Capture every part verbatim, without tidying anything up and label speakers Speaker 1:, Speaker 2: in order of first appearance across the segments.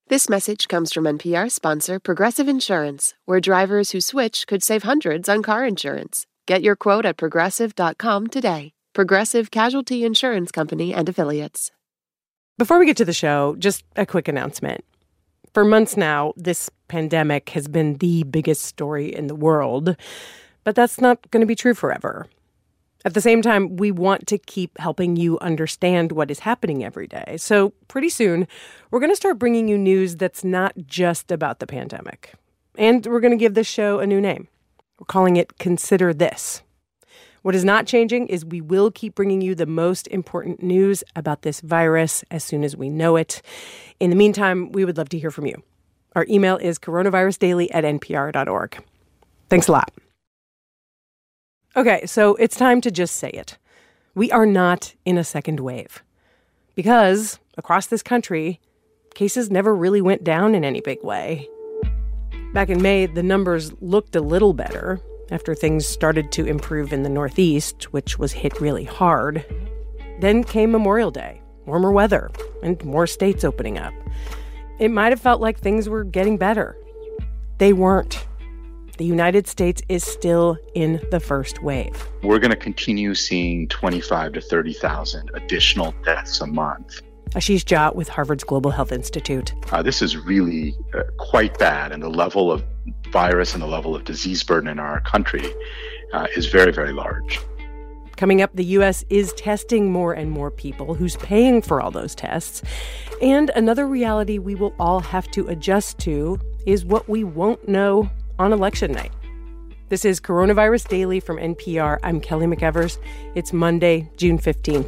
Speaker 1: This message comes from N P R sponsor Progressive Insurance, where drivers who switch could save hundreds on car insurance. Get your quote at progressive dot com today. Progressive Casualty Insurance Company and Affiliates.
Speaker 2: Before we get to the show, just a quick announcement. For months now, this pandemic has been the biggest story in the world, but that's not going to be true forever. At the same time, we want to keep helping you understand what is happening every day. So pretty soon, we're going to start bringing you news that's not just about the pandemic. And we're going to give this show a new name. We're calling it Consider This. What is not changing is we will keep bringing you the most important news about this virus as soon as we know it. In the meantime, we would love to hear from you. Our email is coronavirusdaily at n p r dot org. Thanks a lot. Okay, so it's time to just say it. We are not in a second wave. Because across this country, cases never really went down in any big way. Back in May, the numbers looked a little better after things started to improve in the Northeast, which was hit really hard. Then came Memorial Day, warmer weather, and more states opening up. It might have felt like things were getting better. They weren't. The United States is still in the first wave.
Speaker 3: We're going to continue seeing twenty-five to thirty thousand additional deaths a month.
Speaker 2: Ashish Jha with Harvard's Global Health Institute.
Speaker 3: Uh, this is really uh, quite bad, and the level of virus and the level of disease burden in our country uh, is very, very large.
Speaker 2: Coming up, the U S is testing more and more people. Who's paying for all those tests? And another reality we will all have to adjust to is what we won't know on election night. This is Coronavirus Daily from N P R. I'm Kelly McEvers. It's Monday, June fifteenth.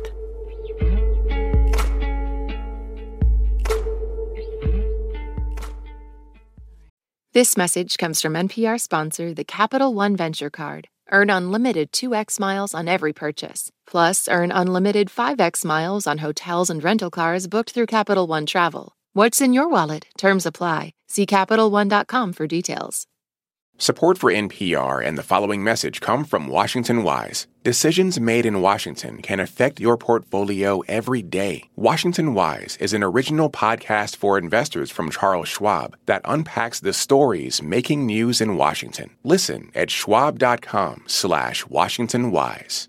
Speaker 1: This message comes from N P R sponsor, the Capital One Venture Card. Earn unlimited two x miles on every purchase. Plus, earn unlimited five x miles on hotels and rental cars booked through Capital One Travel. What's in your wallet? Terms apply. See Capital One dot com for details.
Speaker 4: Support for N P R and the following message come from Washington Wise. Decisions made in Washington can affect your portfolio every day. Washington Wise is an original podcast for investors from Charles Schwab that unpacks the stories making news in Washington. Listen at schwab.com slash Washington Wise.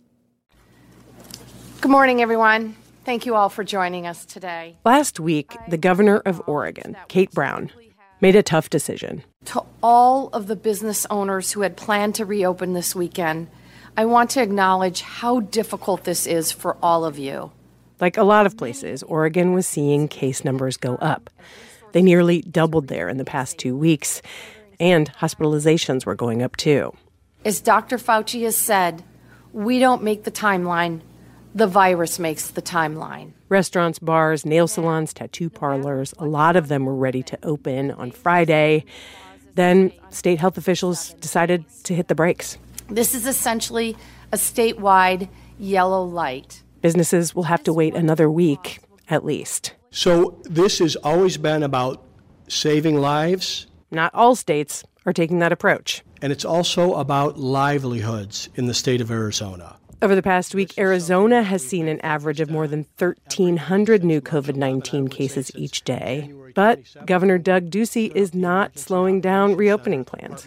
Speaker 5: Good morning, everyone. Thank you all for joining us today.
Speaker 2: Last week, the governor of Oregon, Kate Brown, made a tough decision.
Speaker 5: To all of the business owners who had planned to reopen this weekend, I want to acknowledge how difficult this is for all of you.
Speaker 2: Like a lot of places, Oregon was seeing case numbers go up. They nearly doubled there in the past two weeks, and hospitalizations were going up too.
Speaker 5: As Doctor Fauci has said, we don't make the timeline. The virus makes the timeline.
Speaker 2: Restaurants, bars, nail salons, tattoo parlors, a lot of them were ready to open on Friday. Then state health officials decided to hit the brakes.
Speaker 5: This is essentially a statewide yellow light.
Speaker 2: Businesses will have to wait another week, at least.
Speaker 6: So this has always been about saving lives.
Speaker 2: Not all states are taking that approach.
Speaker 6: And it's also about livelihoods in the state of Arizona.
Speaker 2: Over the past week, Arizona has seen an average of more than thirteen hundred new covid nineteen cases each day. But Governor Doug Ducey is not slowing down reopening plans.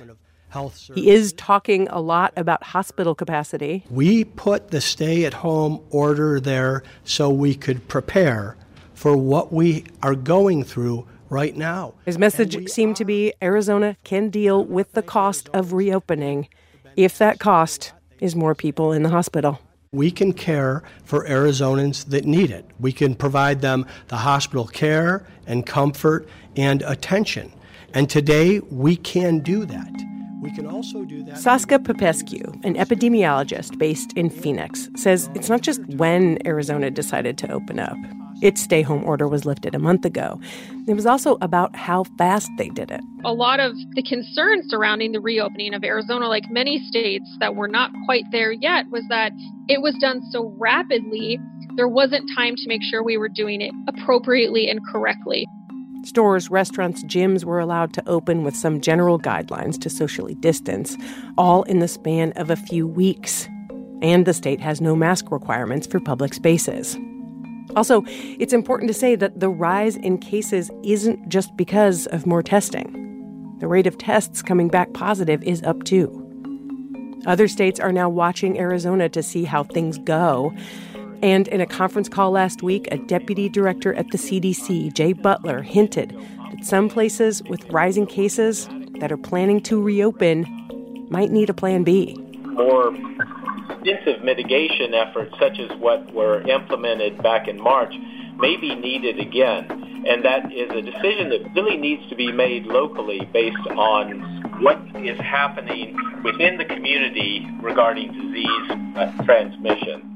Speaker 2: He is talking a lot about hospital capacity.
Speaker 6: We put the stay-at-home order there so we could prepare for what we are going through right now.
Speaker 2: His message seemed to be Arizona can deal with the cost of reopening if that cost is more people in the hospital.
Speaker 6: We can care for Arizonans that need it. We can provide them the hospital care and comfort and attention. And today, we can do that. We can also do that.
Speaker 2: Saska Popescu, an epidemiologist based in Phoenix, says it's not just when Arizona decided to open up. Its stay-home order was lifted a month ago. It was also about how fast they did it.
Speaker 7: A lot of the concern surrounding the reopening of Arizona, like many states that were not quite there yet, was that it was done so rapidly, there wasn't time to make sure we were doing it appropriately and correctly.
Speaker 2: Stores, restaurants, gyms were allowed to open with some general guidelines to socially distance, all in the span of a few weeks. And the state has no mask requirements for public spaces. Also, it's important to say that the rise in cases isn't just because of more testing. The rate of tests coming back positive is up too. Other states are now watching Arizona to see how things go. And in a conference call last week, a deputy director at the C D C, Jay Butler, hinted that some places with rising cases that are planning to reopen might need a plan B.
Speaker 8: More extensive mitigation efforts, such as what were implemented back in March, may be needed again. And that is a decision that really needs to be made locally based on what is happening within the community regarding disease uh, transmission.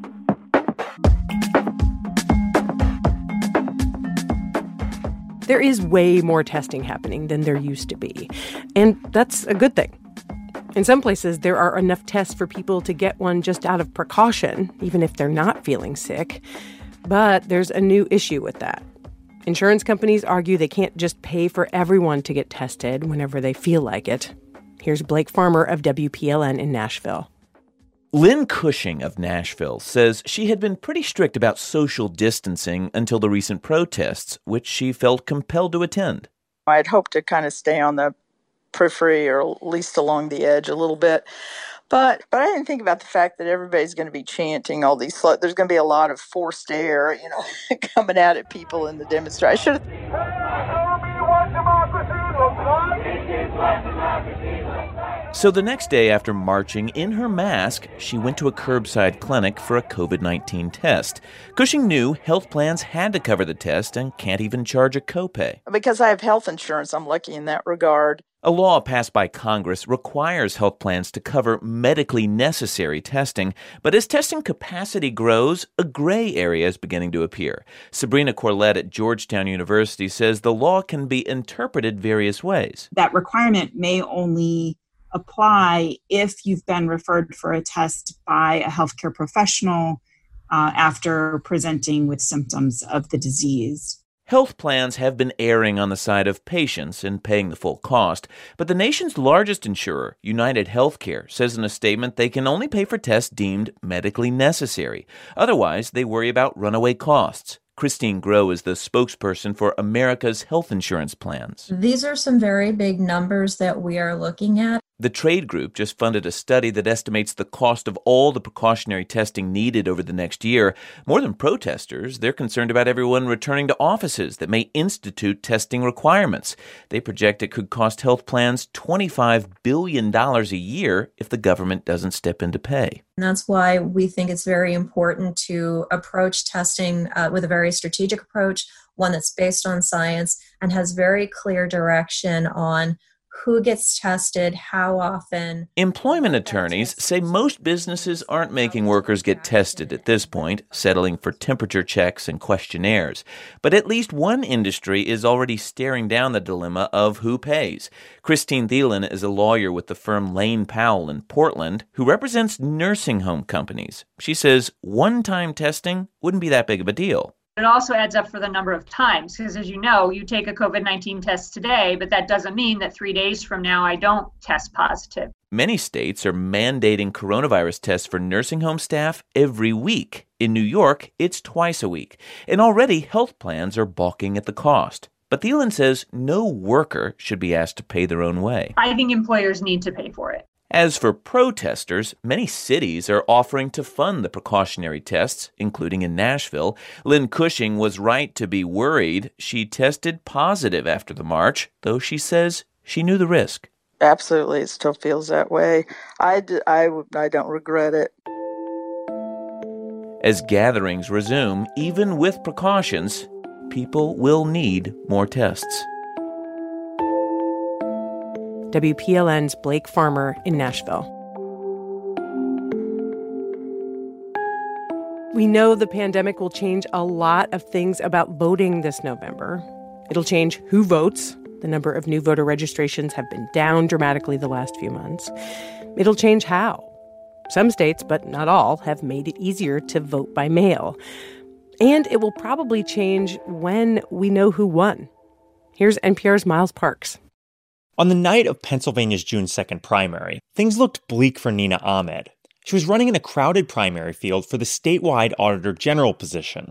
Speaker 2: There is way more testing happening than there used to be, and that's a good thing. In some places, there are enough tests for people to get one just out of precaution, even if they're not feeling sick. But there's a new issue with that. Insurance companies argue they can't just pay for everyone to get tested whenever they feel like it. Here's Blake Farmer of W P L N in Nashville.
Speaker 9: Lynn Cushing of Nashville says she had been pretty strict about social distancing until the recent protests, which she felt compelled to attend.
Speaker 10: I'd hoped to kind of stay on the periphery or at least along the edge a little bit. But but I didn't think about the fact that everybody's going to be chanting all these. There's going to be a lot of forced air, you know, coming out at people in the demonstration.
Speaker 9: So the next day after marching in her mask, she went to a curbside clinic for a covid nineteen test. Cushing knew health plans had to cover the test and can't even charge a copay.
Speaker 10: Because I have health insurance, I'm lucky in that regard.
Speaker 9: A law passed by Congress requires health plans to cover medically necessary testing, but as testing capacity grows, a gray area is beginning to appear. Sabrina Corlett at Georgetown University says the law can be interpreted various ways.
Speaker 11: That requirement may only apply if you've been referred for a test by a healthcare professional uh, after presenting with symptoms of the disease.
Speaker 9: Health plans have been erring on the side of patients and paying the full cost, but the nation's largest insurer, United Healthcare, says in a statement they can only pay for tests deemed medically necessary. Otherwise, they worry about runaway costs. Christine Groh is the spokesperson for America's health insurance plans.
Speaker 12: These are some very big numbers that we are looking at.
Speaker 9: The trade group just funded a study that estimates the cost of all the precautionary testing needed over the next year. More than protesters, they're concerned about everyone returning to offices that may institute testing requirements. They project it could cost health plans twenty-five billion dollars a year if the government doesn't step in to pay.
Speaker 12: And that's why we think it's very important to approach testing uh, with a very strategic approach, one that's based on science and has very clear direction on who gets tested, how often.
Speaker 9: Employment attorneys say most businesses aren't making workers get tested at this point, settling for temperature checks and questionnaires. But at least one industry is already staring down the dilemma of who pays. Christine Thielen is a lawyer with the firm Lane Powell in Portland who represents nursing home companies. She says one-time testing wouldn't be that big of a deal.
Speaker 13: It also adds up for the number of times, because as you know, you take a covid nineteen test today, but that doesn't mean that three days from now I don't test positive.
Speaker 9: Many states are mandating coronavirus tests for nursing home staff every week. In New York, it's twice a week. And already health plans are balking at the cost. But Thielen says no worker should be asked to pay their own way.
Speaker 13: I think employers need to pay for it.
Speaker 9: As for protesters, many cities are offering to fund the precautionary tests, including in Nashville. Lynn Cushing was right to be worried. She tested positive after the march, though she says she knew the risk.
Speaker 10: Absolutely. It still feels that way. I, I, I don't regret it.
Speaker 9: As gatherings resume, even with precautions, people will need more tests.
Speaker 2: W P L N's Blake Farmer in Nashville. We know the pandemic will change a lot of things about voting this November. It'll change who votes. The number of new voter registrations have been down dramatically the last few months. It'll change how. Some states, but not all, have made it easier to vote by mail. And it will probably change when we know who won. Here's N P R's Miles Parks.
Speaker 14: On the night of Pennsylvania's June second primary, things looked bleak for Nina Ahmed. She was running in a crowded primary field for the statewide Auditor General position.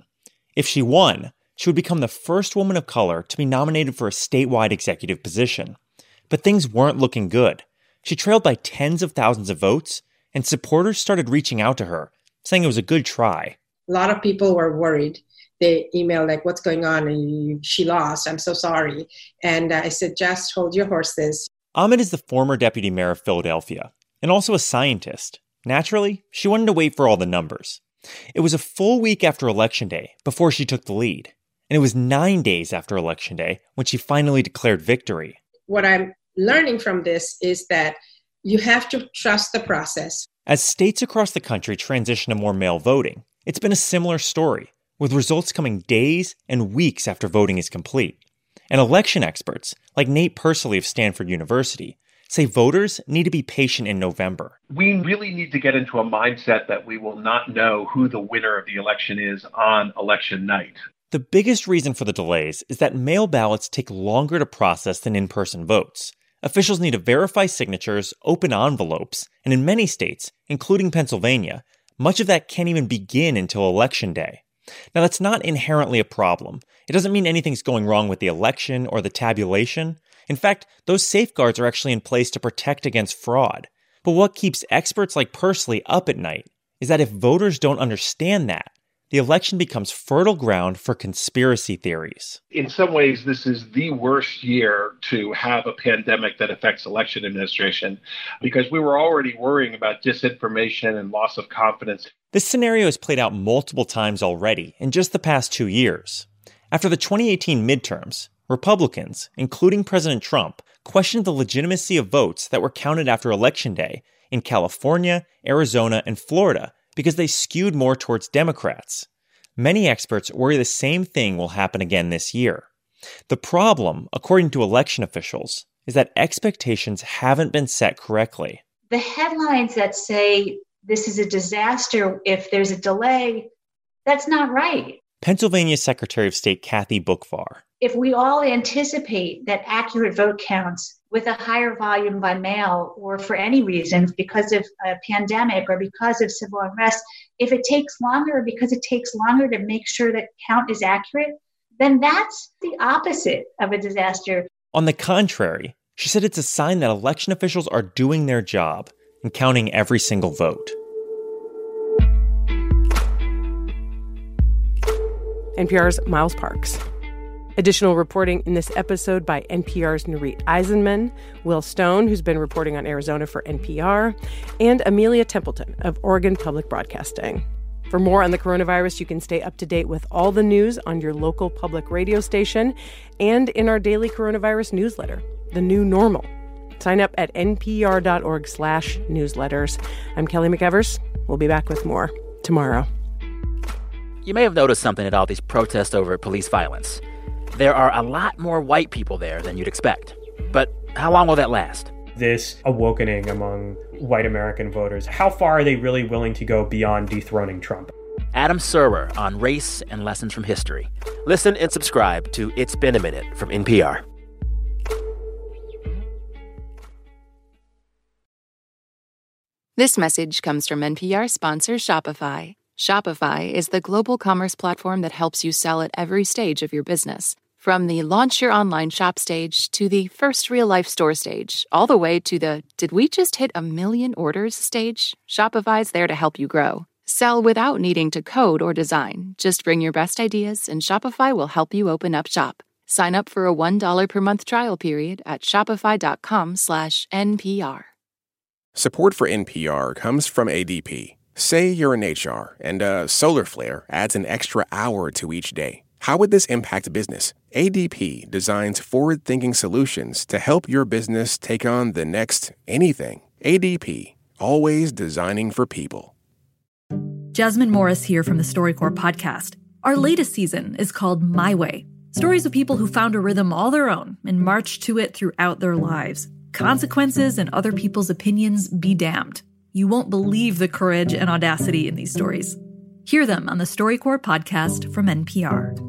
Speaker 14: If she won, she would become the first woman of color to be nominated for a statewide executive position. But things weren't looking good. She trailed by tens of thousands of votes, and supporters started reaching out to her, saying it was a good try.
Speaker 15: A lot of people were worried. They emailed like, what's going on? And you, she lost. I'm so sorry. And I said, just hold your horses.
Speaker 14: Ahmed is the former deputy mayor of Philadelphia, and also a scientist. Naturally, she wanted to wait for all the numbers. It was a full week after Election Day before she took the lead. And it was nine days after Election Day when she finally declared victory.
Speaker 15: What I'm learning from this is that you have to trust the process.
Speaker 14: As states across the country transition to more mail voting, it's been a similar story, with results coming days and weeks after voting is complete. And election experts, like Nate Persily of Stanford University, say voters need to be patient in November.
Speaker 16: We really need to get into a mindset that we will not know who the winner of the election is on election night.
Speaker 14: The biggest reason for the delays is that mail ballots take longer to process than in-person votes. Officials need to verify signatures, open envelopes, and in many states, including Pennsylvania, much of that can't even begin until Election Day. Now, that's not inherently a problem. It doesn't mean anything's going wrong with the election or the tabulation. In fact, those safeguards are actually in place to protect against fraud. But what keeps experts like Persily up at night is that if voters don't understand that, the election becomes fertile ground for conspiracy theories.
Speaker 16: In some ways, this is the worst year to have a pandemic that affects election administration because we were already worrying about disinformation and loss of confidence.
Speaker 14: This scenario has played out multiple times already in just the past two years. After the twenty eighteen midterms, Republicans, including President Trump, questioned the legitimacy of votes that were counted after Election Day in California, Arizona, and Florida because they skewed more towards Democrats. Many experts worry the same thing will happen again this year. The problem, according to election officials, is that expectations haven't been set correctly.
Speaker 13: The headlines that say this is a disaster if there's a delay, that's not right.
Speaker 14: Pennsylvania Secretary of State Kathy Boockvar.
Speaker 13: If we all anticipate that accurate vote counts with a higher volume by mail or for any reason because of a pandemic or because of civil unrest, if it takes longer because it takes longer to make sure that count is accurate, then that's the opposite of a disaster.
Speaker 14: On the contrary, she said it's a sign that election officials are doing their job and counting every single vote.
Speaker 2: N P R's Miles Parks. Additional reporting in this episode by N P R's Nurith Eisenman, Will Stone, who's been reporting on Arizona for N P R, and Amelia Templeton of Oregon Public Broadcasting. For more on the coronavirus, you can stay up to date with all the news on your local public radio station and in our daily coronavirus newsletter, The New Normal. Sign up at npr.org slash newsletters. I'm Kelly McEvers. We'll be back with more tomorrow.
Speaker 17: You may have noticed something at all these protests over police violence. There are a lot more white people there than you'd expect. But how long will that last?
Speaker 18: This awakening among white American voters, how far are they really willing to go beyond dethroning Trump?
Speaker 17: Adam Serwer on race and lessons from history. Listen and subscribe to It's Been a Minute from N P R.
Speaker 1: This message comes from N P R sponsor Shopify. Shopify is the global commerce platform that helps you sell at every stage of your business. From the launch your online shop stage to the first real life store stage, all the way to the did we just hit a million orders stage, Shopify's there to help you grow. Sell without needing to code or design. Just bring your best ideas and Shopify will help you open up shop. Sign up for a one dollar per month trial period at shopify.com slash NPR.
Speaker 4: Support for N P R comes from A D P. Say you're in H R and a solar flare adds an extra hour to each day. How would this impact business? A D P designs forward-thinking solutions to help your business take on the next anything. A D P, always designing for people.
Speaker 19: Jasmine Morris here from the StoryCorps podcast. Our latest season is called My Way. Stories of people who found a rhythm all their own and marched to it throughout their lives. Consequences and other people's opinions be damned. You won't believe the courage and audacity in these stories. Hear them on the StoryCorps podcast from N P R.